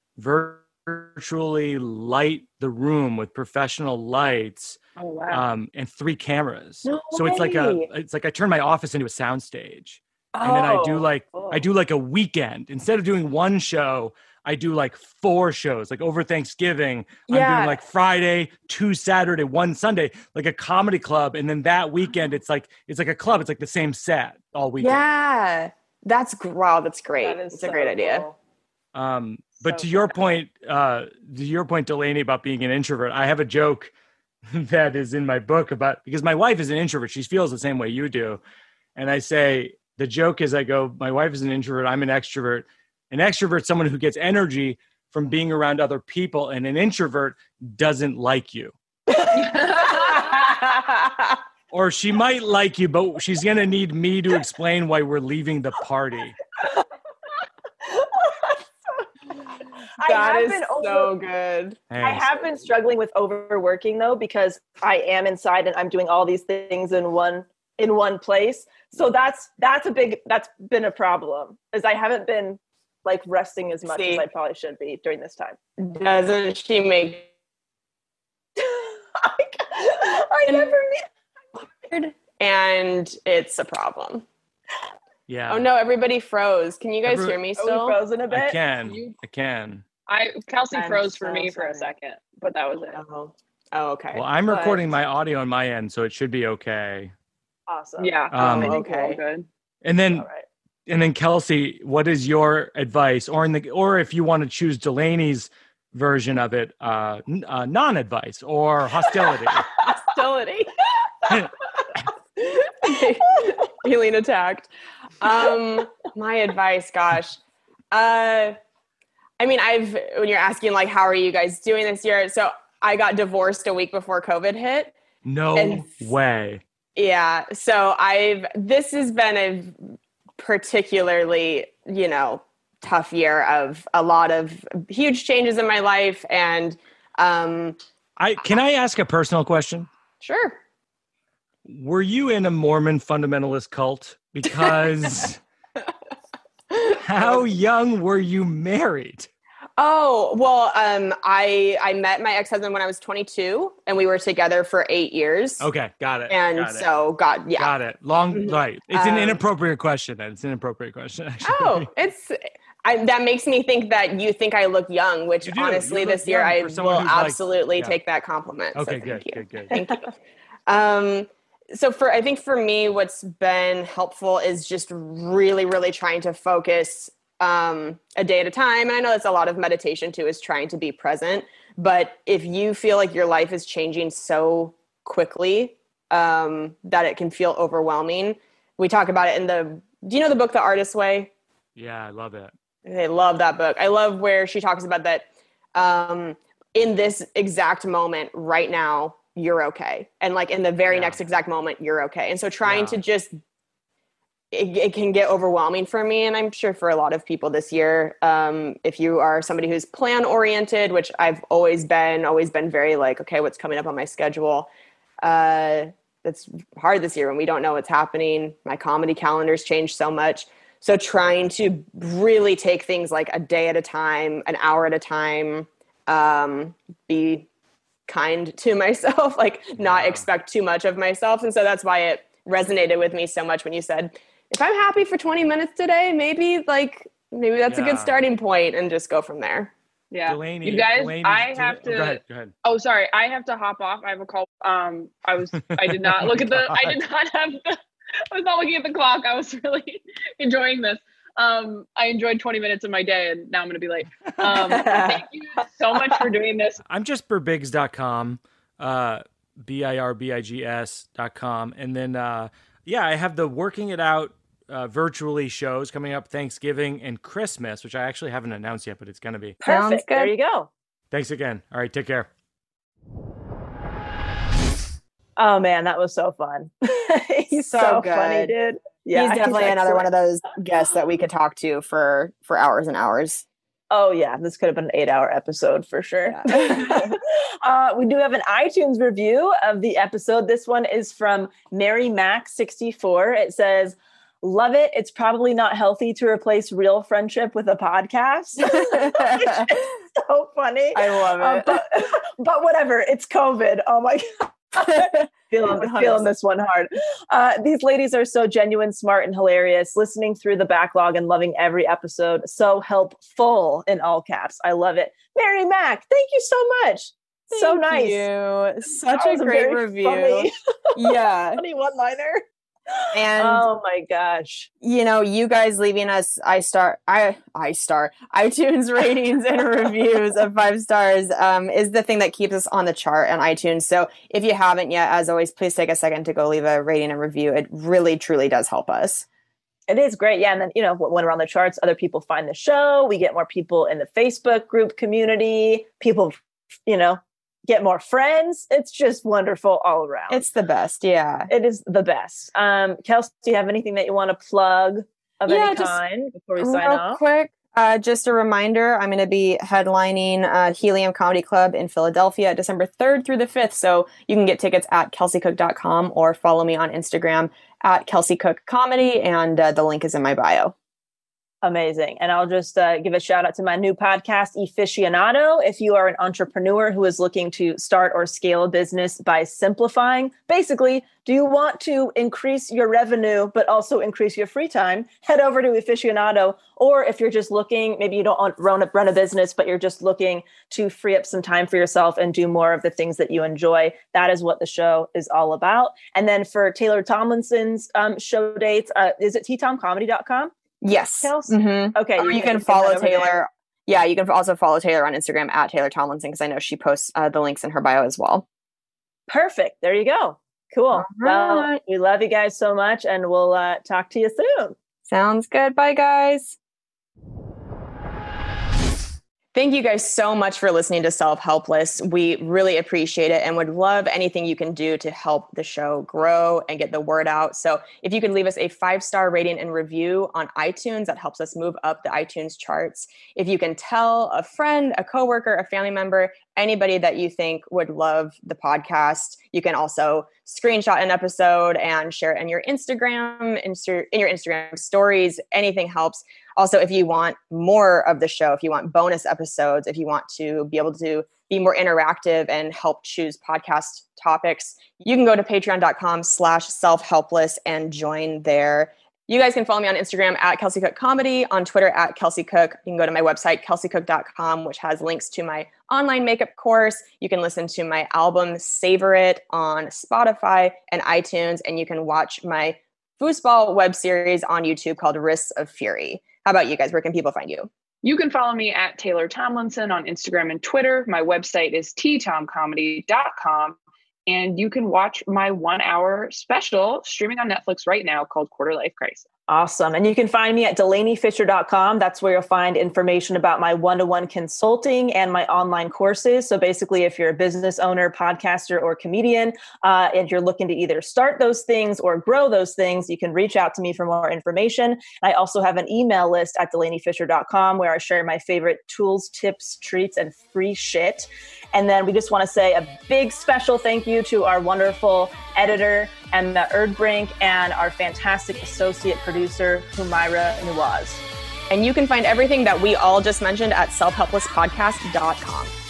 virtually light the room with professional lights. Oh, wow. And 3 cameras. No so way. it's like I turn my office into a soundstage. And then I do like a weekend. Instead of doing one show, I do like 4 shows. Like over Thanksgiving, I'm doing like Friday, 2 Saturday, 1 Sunday, like a comedy club. And then that weekend, it's like a club. It's like the same set all weekend. Yeah, that's great. It's a great idea. Cool. But to your point, Delaney, about being an introvert, I have a joke that is in my book because my wife is an introvert. She feels the same way you do. And I say, the joke is I go, my wife is an introvert, I'm an extrovert. An extrovert, someone who gets energy from being around other people, and an introvert doesn't like you. Or she might like you, but she's going to need me to explain why we're leaving the party. That is so good. I have been struggling with overworking though, because I am inside and I'm doing all these things in one place. So that's been a problem, is I haven't been like resting as much as I probably should be during this time. Doesn't she make I never mean, and it's a problem. Yeah. Oh no, everybody froze. Can you guys hear me still? Are we frozen a bit? I can. Kelsey froze for me for a second, but that was it. Oh, okay. Well, I'm recording my audio on my end, so it should be okay. Awesome. Yeah. I think we're all good. And then Kelsey, what is your advice, or if you want to choose Delaney's version of it, non-advice or hostility? Hostility. Feeling attacked. My advice, gosh. I mean, when you're asking like, how are you guys doing this year? So I got divorced a week before COVID hit. No way. Yeah. So this has been a particularly, tough year of a lot of huge changes in my life. And, can I ask a personal question? Sure. Were you in a Mormon fundamentalist cult? Because how young were you married? Oh, well, I met my ex-husband when I was 22 and we were together for 8 years. Okay. Got it. Got it. Right. It's an inappropriate question then. It's an inappropriate question, actually. Oh, that makes me think that you think I look young, which honestly this year I will absolutely take that compliment. Okay, so good. Thank you. So I think for me, what's been helpful is just really, really trying to focus a day at a time. And I know that's a lot of meditation too, is trying to be present. But if you feel like your life is changing so quickly that it can feel overwhelming, we talk about it do you know the book, The Artist's Way? Yeah, I love it. I love that book. I love where she talks about that in this exact moment right now, you're okay. And like in the very next exact moment, you're okay. And so trying to just, it can get overwhelming for me. And I'm sure for a lot of people this year, if you are somebody who's plan oriented, which I've always been very like, okay, what's coming up on my schedule? It's hard this year when we don't know what's happening. My comedy calendar's changed so much. So trying to really take things like a day at a time, an hour at a time, be kind to myself, like not expect too much of myself. And so that's why it resonated with me so much when you said, if I'm happy for 20 minutes today, maybe that's a good starting point, and just go from there. Yeah. Delaney, you guys, I have to. Go ahead. Oh, sorry. I have to hop off. I have a call. I did not look at I was not looking at the clock. I was really enjoying this. I enjoyed 20 minutes of my day, and now I'm going to be late. Thank you so much for doing this. I'm just birbigs.com, birbigs.com. And then, I have the Working It Out virtually shows coming up Thanksgiving and Christmas, which I actually haven't announced yet, but it's going to be. Perfect. There you go. Thanks again. All right, take care. Oh man, that was so fun. He's so good. Funny, dude. Yeah, he's definitely another one of those guests that we could talk to for hours and hours. Oh yeah, this could have been an 8-hour episode for sure. Yeah. We do have an iTunes review of the episode. This one is from Mary Mac 64. It says, "Love it. It's probably not healthy to replace real friendship with a podcast." So funny. I love it. But whatever. It's COVID. Oh my God. Feeling this one hard. These ladies are so genuine, smart, and hilarious, listening through the backlog and loving every episode. So helpful in all caps. I love it. Mary Mac, thank you so much. So nice. Thank you. Such a great review. Funny, yeah. Funny one-liner. And oh my gosh, you guys leaving us iTunes ratings and reviews of 5 stars is the thing that keeps us on the chart on iTunes. So if you haven't yet, as always, please take a second to go leave a rating and review. It really truly does help us. It is great. Yeah. And then, when we're on the charts, other people find the show. We get more people in the Facebook group community. People, get more friends. It's just wonderful all around. It's the best. Yeah. It is the best. Kelsey, do you have anything that you want to plug of any kind before we sign off? Quick, just a reminder, I'm going to be headlining Helium Comedy Club in Philadelphia December 3rd through the 5th. So you can get tickets at kelseycook.com or follow me on Instagram at Kelsey Cook Comedy. And the link is in my bio. Amazing. And I'll just give a shout out to my new podcast, Efficionado. If you are an entrepreneur who is looking to start or scale a business by simplifying, basically, do you want to increase your revenue, but also increase your free time? Head over to Efficionado. Or if you're just looking, maybe you don't want to run a business, but you're just looking to free up some time for yourself and do more of the things that you enjoy. That is what the show is all about. And then for Taylor Tomlinson's show dates, is it ttomcomedy.com? Yes. Mm-hmm. Okay. Or you can follow Taylor. Yeah, you can also follow Taylor on Instagram at Taylor Tomlinson, because I know she posts the links in her bio as well. Perfect. There you go. Cool. Right. Well, we love you guys so much, and we'll talk to you soon. Sounds good. Bye, guys. Thank you guys so much for listening to Self Helpless. We really appreciate it and would love anything you can do to help the show grow and get the word out. So if you could leave us a 5-star rating and review on iTunes, that helps us move up the iTunes charts. If you can tell a friend, a coworker, a family member, anybody that you think would love the podcast, you can also screenshot an episode and share it in your Instagram, in your Instagram stories. Anything helps. Also, if you want more of the show, if you want bonus episodes, if you want to be able to be more interactive and help choose podcast topics, you can go to patreon.com/selfhelpless and join there. You guys can follow me on Instagram at Kelsey Cook Comedy, on Twitter at Kelsey Cook. You can go to my website, kelseycook.com, which has links to my online makeup course. You can listen to my album, Savor It, on Spotify and iTunes. And you can watch my foosball web series on YouTube called Wrists of Fury. How about you guys? Where can people find you? You can follow me at Taylor Tomlinson on Instagram and Twitter. My website is ttomcomedy.com. And you can watch my 1-hour special streaming on Netflix right now called Quarter Life Crisis. Awesome. And you can find me at DelaneyFisher.com. That's where you'll find information about my one-to-one consulting and my online courses. So basically, if you're a business owner, podcaster, or comedian, and you're looking to either start those things or grow those things, you can reach out to me for more information. And I also have an email list at DelaneyFisher.com where I share my favorite tools, tips, treats, and free shit. And then we just want to say a big special thank you to our wonderful editor, Emma Erdbrink, and our fantastic associate producer, Humaira Nawaz. And you can find everything that we all just mentioned at selfhelplesspodcast.com.